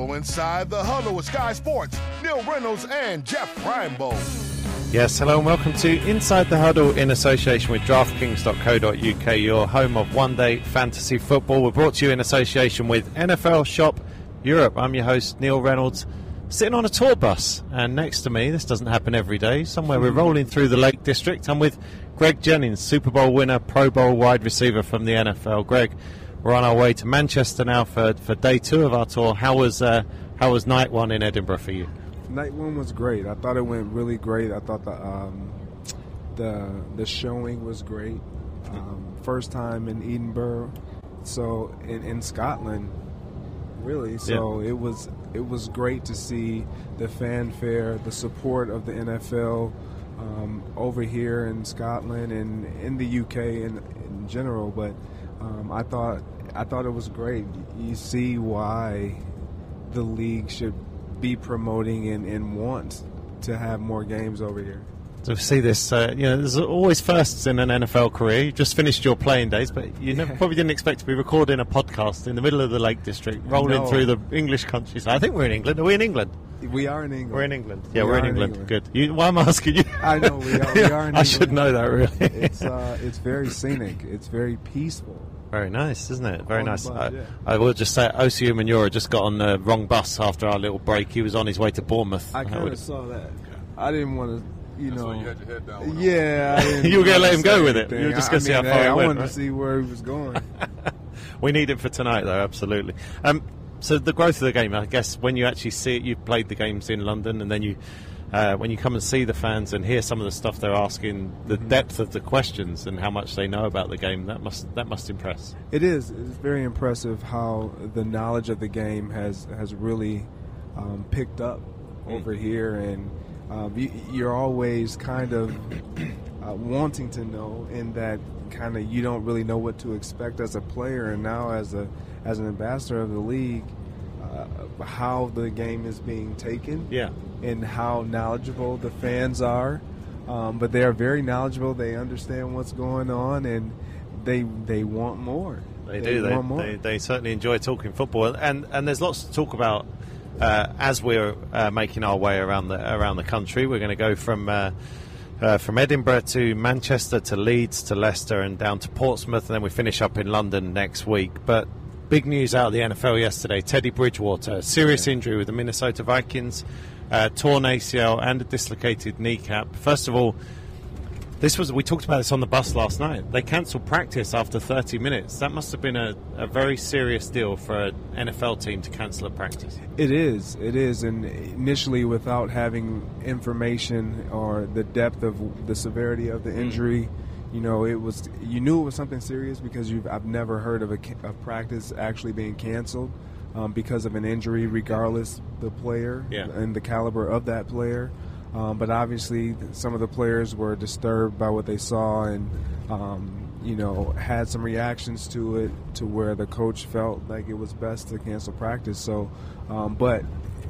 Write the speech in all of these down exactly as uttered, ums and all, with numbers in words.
Now inside the huddle with Sky Sports, Neil Reynolds and Jeff Reinebold. Yes, hello and welcome to Inside the Huddle in association with DraftKings dot co dot U K, your home of one-day fantasy football. We're brought to you in association with N F L Shop Europe. I'm your host, Neil Reynolds, sitting on a tour bus. And next to me, this doesn't happen every day, somewhere we're rolling through the Lake District. I'm with Greg Jennings, Super Bowl winner, Pro Bowl wide receiver from the N F L. Greg, we're on our way to Manchester now for, for day two of our tour. How was uh, how was night one in Edinburgh for you? Night one was great. I thought it went really great. I thought the um, the the showing was great. Um, first time in Edinburgh, so in, in Scotland, really. So yeah. it was it was great to see the fanfare, the support of the N F L um, over here in Scotland and in the U K in, in general. But um, I thought I thought it was great. You see why the league should be promoting and, and want to have more games over here. To see this, uh, you know, there's always firsts in an N F L career. You just finished your playing days, but you never, probably didn't expect to be recording a podcast in the middle of the Lake District, rolling no. through the English countryside. I think we're in England. Are we in England? We are in England. We're in England. Yeah, we we're in England. in England. Good. You, why am I asking you? I know we are. We are in England. I should know that, really. It's uh, it's very scenic. It's very peaceful. Very nice, isn't it? Very on nice. Bus, I, yeah. I will just say, Osi Umenyiora just got on the wrong bus after our little break. He was on his way to Bournemouth. I kind of saw that. I didn't want to, you That's know. why you had your head down. Yeah. You were going to let him go with it. You were just going to see how far hey, he I went. wanted right? to see where he was going. We need it for tonight, though, absolutely. Um, so the growth of the game, I guess, when you actually see it, you've played the games in London, and then you, uh, when you come and see the fans and hear some of the stuff they're asking, the mm-hmm. depth of the questions and how much they know about the game, that must that must impress. It is. It's very impressive how the knowledge of the game has has really um, picked up mm. over here, and um, you, you're always kind of uh, wanting to know, in that kind of you don't really know what to expect as a player, and now as a as an ambassador of the league, uh, how the game is being taken, yeah, and how knowledgeable the fans are. Um, but they are very knowledgeable. They understand what's going on, and they they want more. They, they do. Want they, more. they they certainly enjoy talking football, and and there's lots to talk about uh, as we're uh, making our way around the around the country. We're going to go from. Uh, Uh, from Edinburgh to Manchester to Leeds to Leicester and down to Portsmouth, and then we finish up in London next week. But big news out of the N F L yesterday: Teddy Bridgewater, serious yeah. injury with the Minnesota Vikings, uh, torn A C L and a dislocated kneecap. First of all, this was we talked about this on the bus last night. They cancelled practice after thirty minutes. That must have been a, a very serious deal for an N F L team to cancel a practice. It is. It is. And initially, without having information or the depth of the severity of the injury, mm. you know, it was. You knew it was something serious because you've. I've never heard of a, a practice actually being canceled um, because of an injury, regardless the player yeah. and the caliber of that player. Um, but obviously, some of the players were disturbed by what they saw, and um, you know, had some reactions to it, to where the coach felt like it was best to cancel practice. So, um, but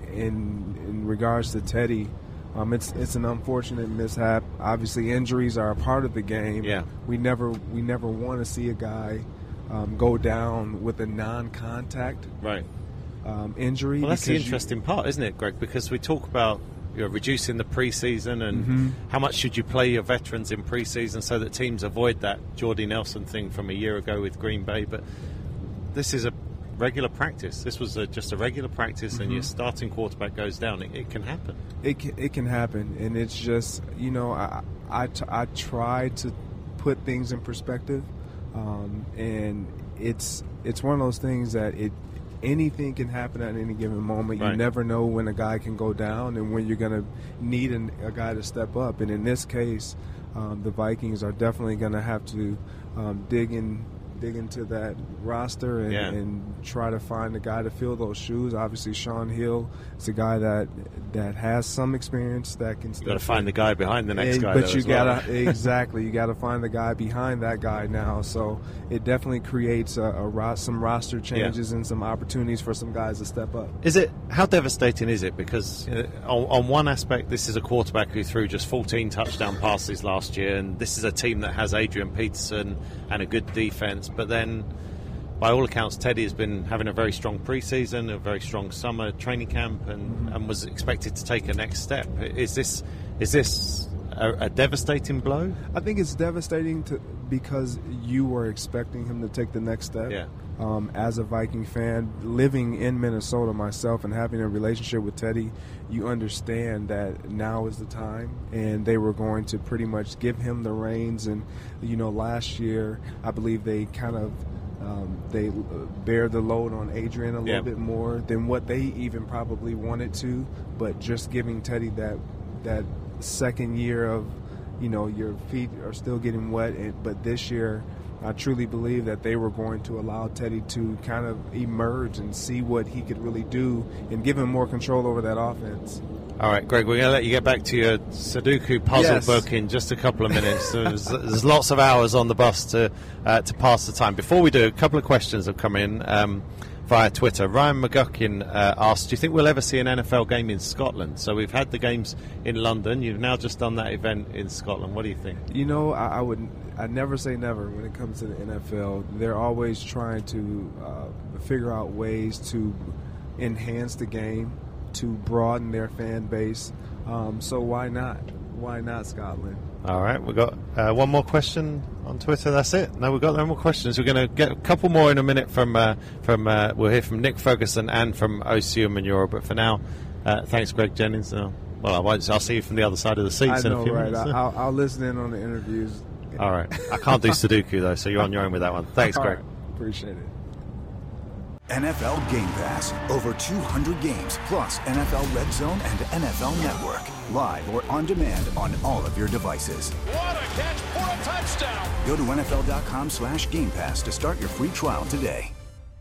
in in regards to Teddy, um, it's it's an unfortunate mishap. Obviously, injuries are a part of the game. Yeah. We never we never want to see a guy um, go down with a non-contact right um, injury. Well, that's the you- interesting part, isn't it, Greg? Because we talk about. You're reducing the preseason, and mm-hmm. how much should you play your veterans in preseason so that teams avoid that Jordy Nelson thing from a year ago with Green Bay. But this is a regular practice. This was a, just a regular practice, mm-hmm. and your starting quarterback goes down. It, it can happen. It can, it can happen, and it's just, you know, I I, t- I try to put things in perspective, um, and it's it's one of those things that it. Anything can happen at any given moment. Right. You never know when a guy can go down and when you're going to need an, a guy to step up. And in this case, um, the Vikings are definitely going to have to um, dig in, dig into that roster and, yeah. and try to find a guy to fill those shoes. Obviously, Sean Hill is a guy that that has some experience that can. You got to find the guy behind the next and, guy. But though, you as well. gotta exactly you got to find the guy behind that guy now. So it definitely creates a, a ro- some roster changes yeah. and some opportunities for some guys to step up. Is it how devastating is it? Because you know, on, on one aspect, this is a quarterback who threw just fourteen touchdown passes last year, and this is a team that has Adrian Peterson and a good defense. But then by all accounts, Teddy has been having a very strong preseason, a very strong summer training camp, and, and was expected to take a next step. Is this is this a, a devastating blow? I think it's devastating to, because you were expecting him to take the next step. Yeah. Um, as a Viking fan, living in Minnesota myself and having a relationship with Teddy, you understand that now is the time, and they were going to pretty much give him the reins. And, you know, last year, I believe they kind of um, they bear the load on Adrian a little yeah. bit more than what they even probably wanted to, but just giving Teddy that that second year of, you know, your feet are still getting wet, and, but this year, I truly believe that they were going to allow Teddy to kind of emerge and see what he could really do and give him more control over that offense. All right, Greg, we're going to let you get back to your Sudoku puzzle yes. book in just a couple of minutes. There's, there's lots of hours on the bus to uh, to pass the time. Before we do, a couple of questions have come in um, via Twitter. Ryan McGuckin uh, asked, do you think we'll ever see an N F L game in Scotland? So we've had the games in London. You've now just done that event in Scotland. What do you think? You know, I, I would I never say never when it comes to the N F L. They're always trying to uh, figure out ways to enhance the game, to broaden their fan base. Um, so why not? Why not Scotland? All right, we've got uh, one more question on Twitter. That's it. No, we've got no more questions. We're going to get a couple more in a minute from uh, from. Uh, we'll hear from Nick Ferguson and from Osi Umenyiora. But for now, uh, thanks, Greg Jennings. Uh, well, I won't, I'll see you from the other side of the seats I in know, a few right? minutes. I, I'll, I'll listen in on the interviews. All right. I can't do Sudoku, though, so you're on your own with that one. Thanks, Greg. Right. Appreciate it. N F L Game Pass. Over two hundred games, plus N F L Red Zone and N F L Network. Live or on demand on all of your devices. What a catch for a touchdown! Go to nfl.com slash Game Pass to start your free trial today.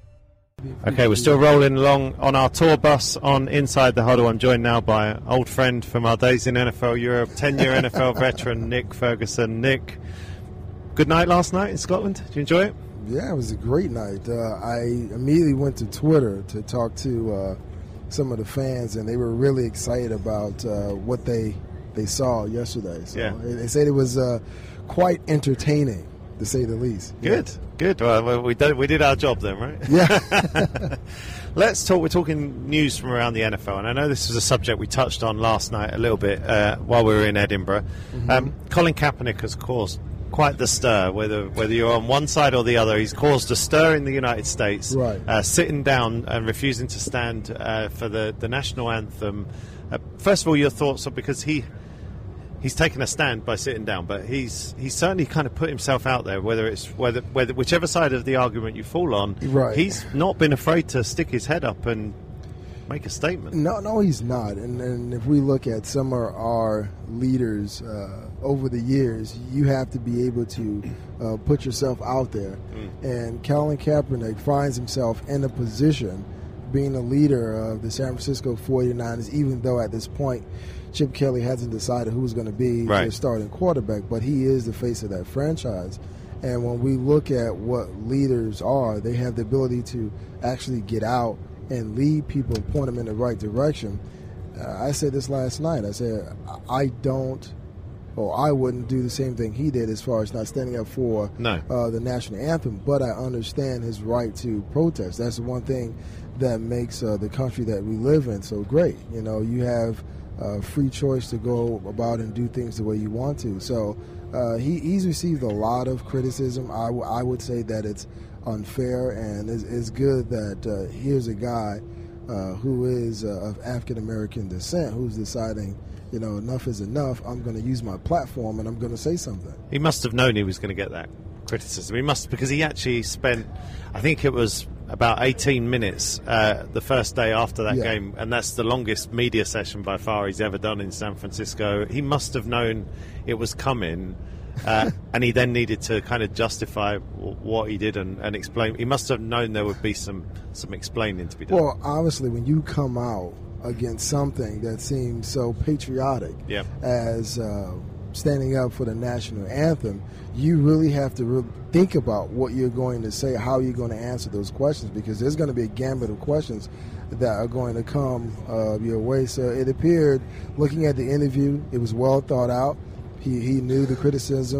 Okay, we're still rolling along on our tour bus on Inside the Huddle. I'm joined now by an old friend from our days in N F L Europe, ten-year N F L veteran Nick Ferguson. Nick, good night last night in Scotland. Did you enjoy it? Yeah, it was a great night. Uh, I immediately went to Twitter to talk to uh, some of the fans, and they were really excited about uh, what they they saw yesterday. So yeah. they said it was uh, quite entertaining, to say the least. Good, yeah. good. Well, we did we did our job then, right? Yeah. Let's talk. We're talking news from around the N F L, and I know this was a subject we touched on last night a little bit uh, while we were in Edinburgh. Mm-hmm. Um, Colin Kaepernick has caused quite the stir, whether whether you're on one side or the other. He's caused a stir in the United States, right. uh, sitting down and refusing to stand uh, for the, the national anthem. Uh, first of all, your thoughts are, because he he's taken a stand by sitting down, but he's he's certainly kind of put himself out there. Whether it's whether whether whichever side of the argument you fall on, right. he's not been afraid to stick his head up and make a statement. No, no, he's not. And, and if we look at some of our leaders uh, over the years, you have to be able to uh, put yourself out there. Mm. And Colin Kaepernick finds himself in a position being a leader of the San Francisco forty-niners, even though at this point Chip Kelly hasn't decided who's going to be right. their starting quarterback, but he is the face of that franchise. And when we look at what leaders are, they have the ability to actually get out and lead people and point them in the right direction. Uh, I said this last night. I said, I don't, or I wouldn't do the same thing he did as far as not standing up for no. uh, the national anthem, but I understand his right to protest. That's the one thing that makes uh, the country that we live in so great. You know, you have uh, free choice to go about and do things the way you want to. So uh, he, he's received a lot of criticism. I, w- I would say that it's unfair, and it's, it's good that uh, here's a guy uh, who is uh, of African-American descent who's deciding, you know, enough is enough. I'm going to use my platform and I'm going to say something. He must have known he was going to get that criticism. He must, because he actually spent, I think it was about eighteen minutes uh, the first day after that yeah. game, and that's the longest media session by far he's ever done in San Francisco. He must have known it was coming. Uh, and he then needed to kind of justify w- what he did and, and explain. He must have known there would be some, some explaining to be done. Well, obviously, when you come out against something that seems so patriotic yep. as uh, standing up for the national anthem, you really have to re- think about what you're going to say, how you're going to answer those questions, because there's going to be a gambit of questions that are going to come uh, your way. So it appeared, looking at the interview, it was well thought out. He he knew the criticism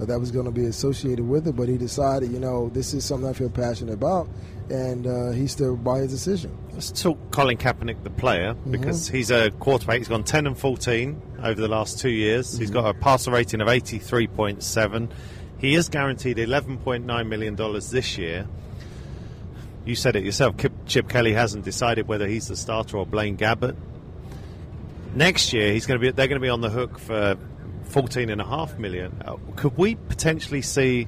that was going to be associated with it, but he decided, you know, this is something I feel passionate about, and uh, he stood by his decision. Let's talk Colin Kaepernick, the player, because mm-hmm. he's a quarterback. He's gone ten and fourteen over the last two years. Mm-hmm. He's got a passer rating of eighty-three point seven. He is guaranteed eleven point nine million dollars this year. You said it yourself, Chip Kelly hasn't decided whether he's the starter or Blaine Gabbert. Next year, he's going to be. They're going to be on the hook for fourteen and a half million. Uh, could we potentially see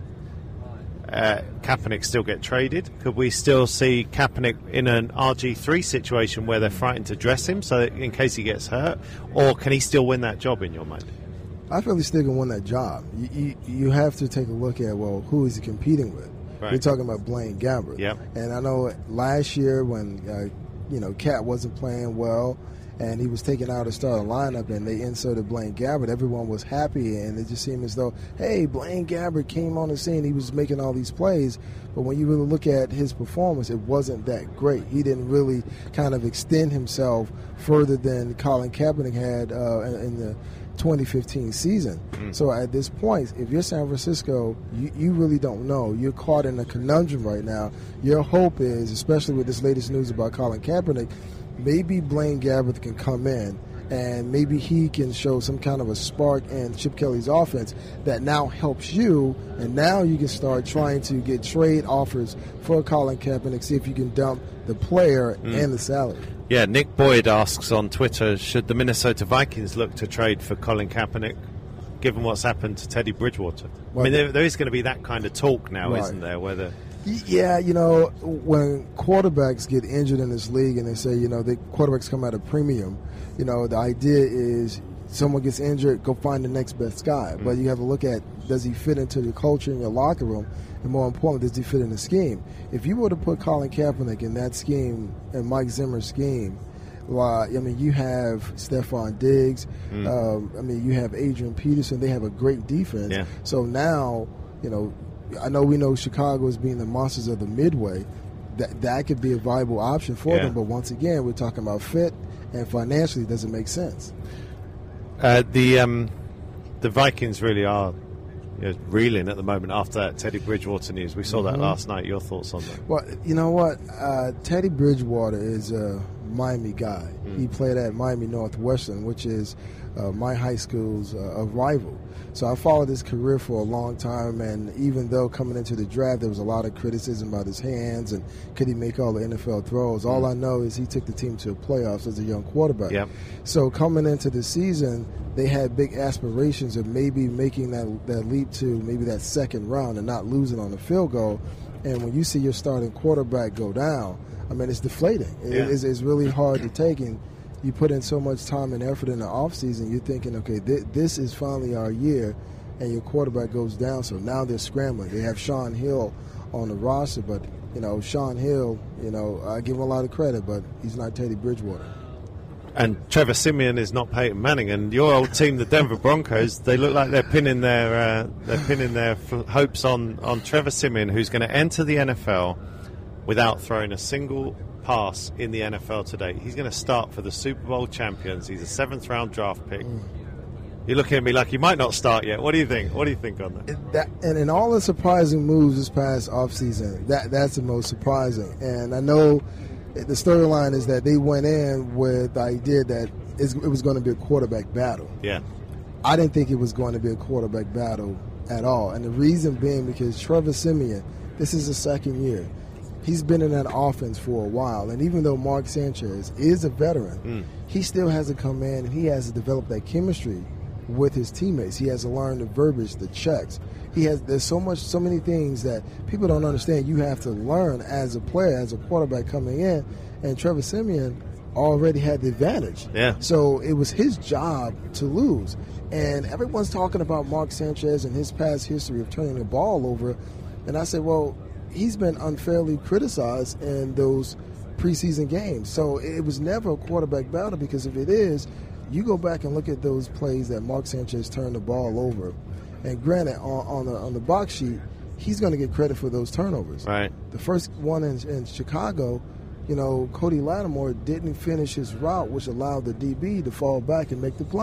uh, Kaepernick still get traded? Could we still see Kaepernick in an R G three situation where they're frightened to dress him, so that in case he gets hurt, or can he still win that job in your mind? I feel he still can win that job. You, you, you have to take a look at, well, who is he competing with? Right. We're talking about Blaine Gabbert. Yep. And I know last year when, uh, you know, Cat wasn't playing well and he was taken out of the starting lineup and they inserted Blaine Gabbert, everyone was happy, and it just seemed as though, hey, Blaine Gabbert came on the scene. He was making all these plays. But when you really look at his performance, it wasn't that great. He didn't really kind of extend himself further than Colin Kaepernick had uh, in, in the twenty fifteen season. Mm. So at this point, if you're San Francisco, you, you really don't know. You're caught in a conundrum right now. Your hope is, especially with this latest news about Colin Kaepernick, maybe Blaine Gabbert can come in and maybe he can show some kind of a spark in Chip Kelly's offense that now helps you, and now you can start trying to get trade offers for Colin Kaepernick, see if you can dump the player mm. and the salary. Yeah, Nick Boyd asks on Twitter, should the Minnesota Vikings look to trade for Colin Kaepernick, given what's happened to Teddy Bridgewater? Well, I mean, there, there is going to be that kind of talk now, right. isn't there? Whether Yeah, you know, when quarterbacks get injured in this league and they say, you know, the quarterbacks come at a premium, you know, the idea is someone gets injured, go find the next best guy. Mm. But you have to look at, does he fit into the culture in your locker room? And more importantly, does he fit in the scheme? If you were to put Colin Kaepernick in that scheme, and Mike Zimmer's scheme, well, I mean, you have Stephon Diggs. Mm. Um, I mean, you have Adrian Peterson. They have a great defense. Yeah. So now, you know, I know we know Chicago as being the monsters of the Midway. That that could be a viable option for yeah. them. But once again, we're talking about fit, and financially, it doesn't make sense. Uh, the um, the Vikings really are you know, reeling at the moment after that Teddy Bridgewater news. We saw mm-hmm. that last night. Your thoughts on that? Well, you know what? Uh, Teddy Bridgewater is a Miami guy. Mm. He played at Miami Northwestern, which is uh, my high school's uh, rival. So I followed his career for a long time, and even though coming into the draft there was a lot of criticism about his hands and could he make all the N F L throws, all I know is he took the team to the playoffs as a young quarterback. Yep. So coming into the season, they had big aspirations of maybe making that, that leap to maybe that second round and not losing on the field goal. And when you see your starting quarterback go down, I mean, it's deflating. It, yeah. it's, it's really hard to take, and you put in so much time and effort in the offseason, you're thinking, okay, th- this is finally our year, and your quarterback goes down. So now they're scrambling. They have Sean Hill on the roster, but, you know, Sean Hill, you know, I give him a lot of credit, but he's not Teddy Bridgewater. And Trevor Siemian is not Peyton Manning, and your old team, the Denver Broncos, they look like they're pinning their uh, they're pinning their f- hopes on, on Trevor Siemian, who's going to enter the N F L without throwing a single pass in the N F L today. He's going to start for the Super Bowl champions. He's a seventh round draft pick. Mm. You're looking at me like he might not start yet. What do you think? What do you think on that? that and in all the surprising moves this past offseason, that that's the most surprising. And I know the storyline is that they went in with the idea that it was going to be a quarterback battle. Yeah. I didn't think it was going to be a quarterback battle at all. And the reason being because Trevor Siemian, this is his second year. He's been in that offense for a while. And even though Mark Sanchez is a veteran, mm. he still has to come in and he has to develop that chemistry with his teammates. He has to learn the verbiage, the checks. He has there's so much, so many things that people don't understand. You have to learn as a player, as a quarterback coming in. And Trevor Siemian already had the advantage. Yeah. So it was his job to lose. And everyone's talking about Mark Sanchez and his past history of turning the ball over. And I said, well, he's been unfairly criticized in those preseason games. So it was never a quarterback battle, because if it is, you go back and look at those plays that Mark Sanchez turned the ball over. And granted, on, on, the, on the box sheet, he's going to get credit for those turnovers. Right. The first one in, in Chicago, you know, Cody Lattimore didn't finish his route, which allowed the D B to fall back and make the play.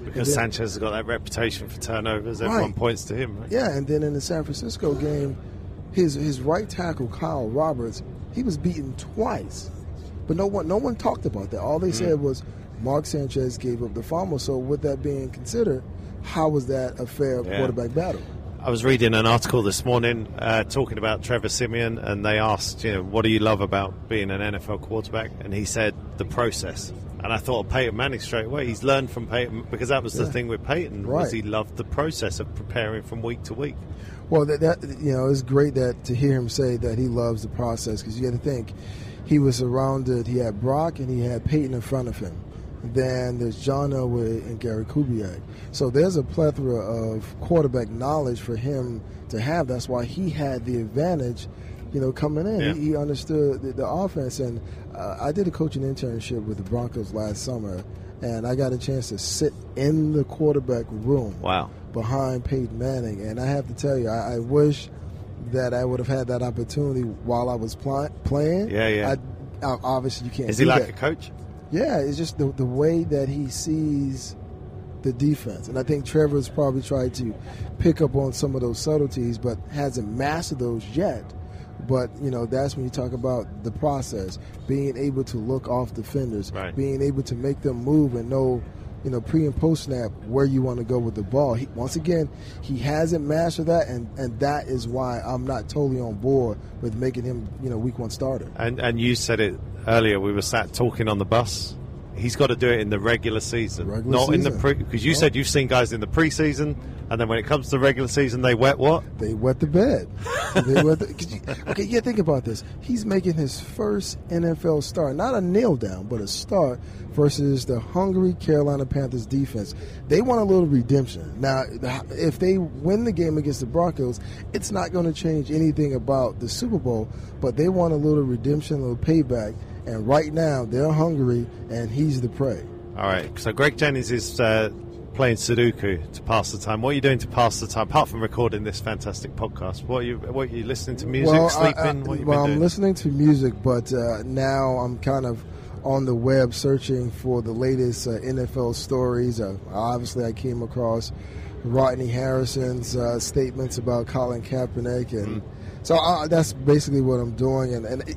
Because then, Sanchez has got that reputation for turnovers. Everyone right. points to him, right? Yeah, and then in the San Francisco game, his his right tackle, Kyle Roberts, he was beaten twice. But no one no one talked about that. All they mm. said was Mark Sanchez gave up the fumble. So with that being considered, how was that a fair yeah. quarterback battle? I was reading an article this morning uh, talking about Trevor Siemian, and they asked, you know, what do you love about being an N F L quarterback? And he said, the process. And I thought of Peyton Manning straight away. He's learned from Peyton, because that was the yeah. thing with Peyton, right. was he loved the process of preparing from week to week. Well, that, that you know, it's great that to hear him say that he loves the process, because you got to think, he was surrounded, he had Brock and he had Peyton in front of him. Then there's John Elway and Gary Kubiak. So there's a plethora of quarterback knowledge for him to have. That's why he had the advantage, you know, coming in. Yeah. He, he understood the, the offense. And uh, I did a coaching internship with the Broncos last summer, and I got a chance to sit in the quarterback room wow. behind Peyton Manning. And I have to tell you, I, I wish that I would have had that opportunity while I was pl- playing. Yeah, yeah. I, I, obviously, you can't Is do he like that. a coach? Yeah, it's just the the way that he sees the defense. And I think Trevor's probably tried to pick up on some of those subtleties, but hasn't mastered those yet. But, you know, that's when you talk about the process, being able to look off defenders, right. being able to make them move and know, you know, pre and post snap where you want to go with the ball. He, once again, he hasn't mastered that, and, and that is why I'm not totally on board with making him, you know, week one starter. And and you said it earlier, we were sat talking on the bus. He's got to do it in the regular season, regular not season. in the pre. Because you no. said you've seen guys in the preseason, and then when it comes to the regular season, they wet what? They wet the bed. they wet the, you, okay, yeah, think about this. He's making his first N F L start, not a nail down, but a start versus the hungry Carolina Panthers defense. They want a little redemption. Now, if they win the game against the Broncos, it's not going to change anything about the Super Bowl, but they want a little redemption, a little payback. And right now, they're hungry, and he's the prey. All right. So Greg Jennings is uh, playing Sudoku to pass the time. What are you doing to pass the time, apart from recording this fantastic podcast? What are you, what are you listening to? Music, well, sleeping? I, I, what you well, been I'm doing? listening to music, but uh, now I'm kind of on the web searching for the latest uh, N F L stories. Uh, obviously, I came across Rodney Harrison's uh, statements about Colin Kaepernick, and mm. so uh, that's basically what I'm doing. And, and it,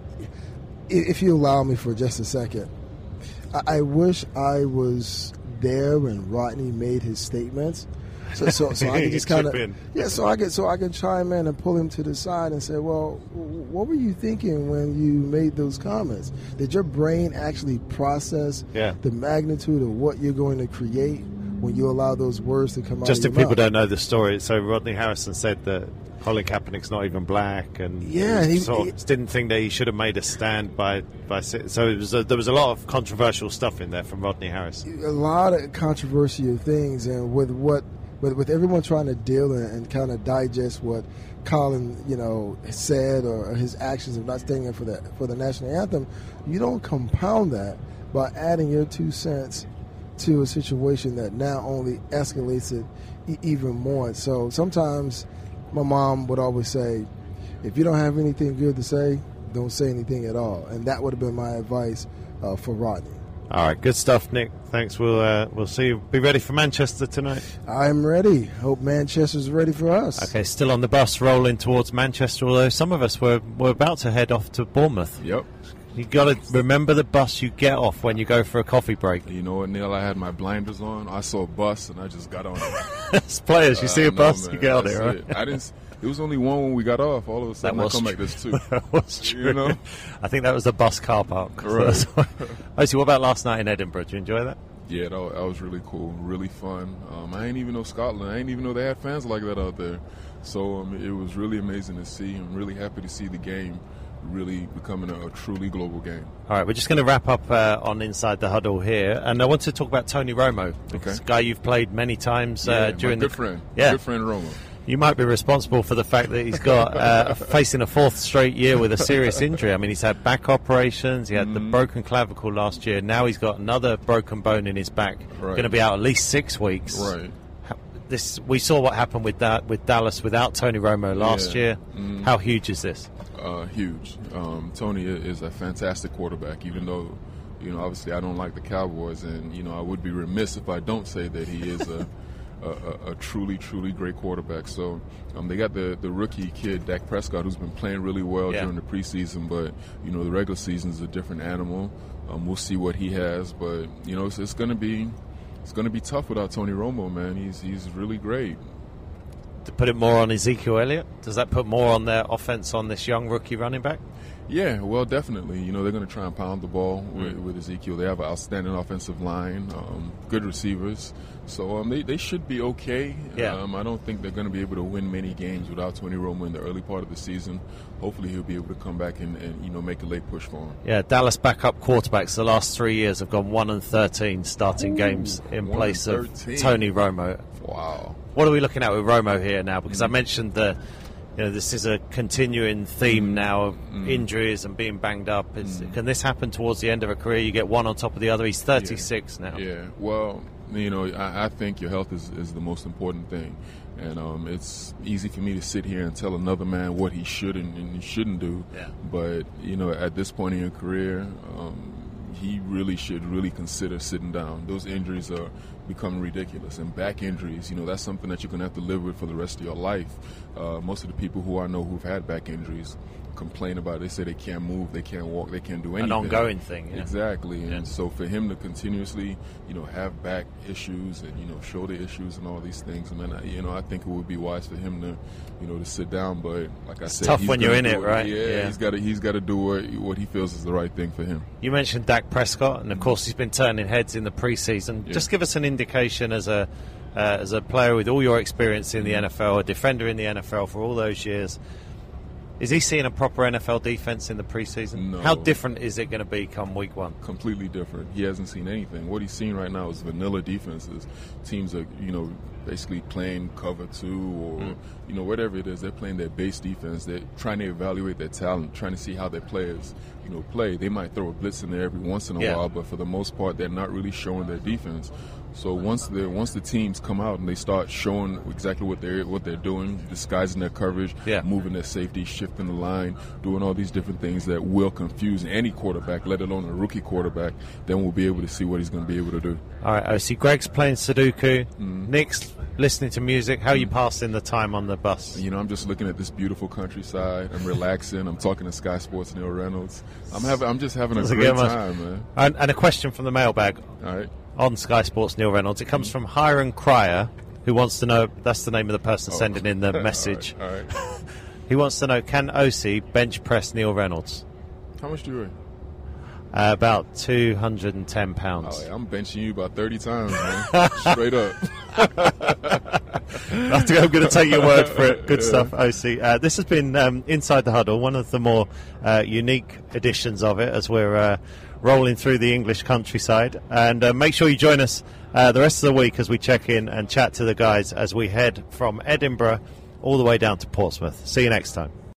if you allow me for just a second, I, I wish I was there when Rodney made his statements, so so, so I can just kind of yeah, so I can so I can chime in and pull him to the side and say, well, what were you thinking when you made those comments? Did your brain actually process yeah. the magnitude of what you're going to create when you allow those words to come out? Just of your if people mouth? don't know the story, so Rodney Harrison said that Colin Kaepernick's not even black, and yeah, he, he, sort he of didn't think that he should have made a stand by by. So it was a, there was a lot of controversial stuff in there from Rodney Harrison. A lot of controversial things, and with what with, with everyone trying to deal and, and kind of digest what Colin, you know, said or his actions of not standing for the for the national anthem, you don't compound that by adding your two cents to a situation that now only escalates it e- even more. So sometimes my mom would always say, if you don't have anything good to say, don't say anything at all. And that would have been my advice uh, for Rodney. All right, good stuff, Nick. Thanks. We'll uh, we'll see you. Be ready for Manchester tonight. I'm ready. Hope Manchester's ready for us. Okay, still on the bus, rolling towards Manchester, although some of us were, were about to head off to Bournemouth. Yep. You got to remember the bus you get off when you go for a coffee break. You know what, Neil? I had my blinders on. I saw a bus, and I just got on it. As players, you uh, see a no, bus, man, you get on it, it. right? I didn't. It was only one when we got off. All of a sudden, That I was come true. back. There's two. That was true. You know? I think that was the bus car park. Right. Oh, so what about last night in Edinburgh? Did you enjoy that? Yeah, that, that was really cool, really fun. Um, I didn't even know Scotland. I didn't even know they had fans like that out there. So um, it was really amazing to see. I'm really happy to see the game really becoming a, a truly global game. All right, we're just going to wrap up uh, on Inside the Huddle here, and I want to talk about Tony Romo, okay. a guy you've played many times yeah, uh, during my good the friend, yeah, good friend Romo. You might be responsible for the fact that he's got uh, facing a fourth straight year with a serious injury. I mean, he's had back operations. He had mm. the broken clavicle last year. Now he's got another broken bone in his back. Right. Going to be out at least six weeks. Right. This we saw what happened with that with Dallas without Tony Romo last yeah. year. Mm. How huge is this? Uh, huge. Um, Tony is a fantastic quarterback, even though you know, obviously I don't like the Cowboys, and you know I would be remiss if I don't say that he is a a, a, a truly, truly great quarterback. So um, they got the, the rookie kid, Dak Prescott, who's been playing really well yeah. during the preseason, but, you know, the regular season is a different animal. Um, we'll see what he has, but, you know, it's, it's going to be it's going to be tough without Tony Romo, man. He's, he's really great. To put it more on Ezekiel Elliott, does that put more on their offense on this young rookie running back? Yeah, well, definitely. You know, they're going to try and pound the ball with, mm. with Ezekiel. They have an outstanding offensive line, um, good receivers. So um, they, they should be okay. Yeah. Um, I don't think they're going to be able to win many games without Tony Romo in the early part of the season. Hopefully he'll be able to come back and, and you know, make a late push for him. Yeah, Dallas backup quarterbacks the last three years have gone one and thirteen starting Ooh, games in place of Tony Romo. Wow. What are we looking at with Romo here now? Because mm. I mentioned the... You know, this is a continuing theme now of mm. injuries and being banged up. Mm. Can this happen towards the end of a career? You get one on top of the other. He's thirty-six yeah. now. Yeah, well, you know, I, I think your health is, is the most important thing. And um, it's easy for me to sit here and tell another man what he should and, and he shouldn't do. Yeah. But, you know, at this point in your career, um, he really should really consider sitting down. Those injuries are becoming ridiculous. And back injuries, you know, that's something that you're going to have to live with for the rest of your life. Uh, most of the people who I know who've had back injuries complain about it. They say they can't move, they can't walk, they can't do anything. An ongoing thing. Yeah. Exactly. And yeah. so for him to continuously, you know, have back issues and, you know, shoulder issues and all these things, I mean, I, you know, I think it would be wise for him to, you know, to sit down. But like I it's said, tough he's when you're in it, right? Yeah, yeah. he's got to he's got to do what, what he feels is the right thing for him. You mentioned Dak Prescott, and of course he's been turning heads in the preseason. Yeah. Just give us an indication as a uh, as a player with all your experience in the N F L, a defender in the N F L for all those years. Is he seeing a proper N F L defense in the preseason? No. How different is it going to be come week one? Completely different. He hasn't seen anything. What he's seen right now is vanilla defenses. Teams are, you know, basically playing cover two or, mm. you know, whatever it is. They're playing their base defense. They're trying to evaluate their talent, trying to see how their players, you know, play. They might throw a blitz in there every once in a yeah. while, but for the most part, they're not really showing their defense. So once the once the teams come out and they start showing exactly what they're what they're doing, disguising their coverage, yeah. moving their safety, shifting the line, doing all these different things that will confuse any quarterback, let alone a rookie quarterback, then we'll be able to see what he's going to be able to do. All right, I see Greg's playing Sudoku. Mm. Nick's listening to music. How are you passing the time on the bus? You know, I'm just looking at this beautiful countryside. I'm relaxing. I'm talking to Sky Sports Neil Reynolds. I'm having. I'm just having a great time, man. And, and a question from the mailbag. All right. On Sky Sports Neil Reynolds. It comes from Hiram Cryer, who wants to know, that's the name of the person oh. sending in the message. All right. All right. He wants to know, can O C bench press Neil Reynolds? How much do you weigh? Uh, about two hundred ten pounds. Oh, yeah, I'm benching you about thirty times, man. Straight up. I'm going to take your word for it. Good yeah. stuff, O C. Uh, this has been um, Inside the Huddle, one of the more uh, unique editions of it as we're uh, rolling through the English countryside. And uh, make sure you join us uh, the rest of the week as we check in and chat to the guys as we head from Edinburgh all the way down to Portsmouth. See you next time.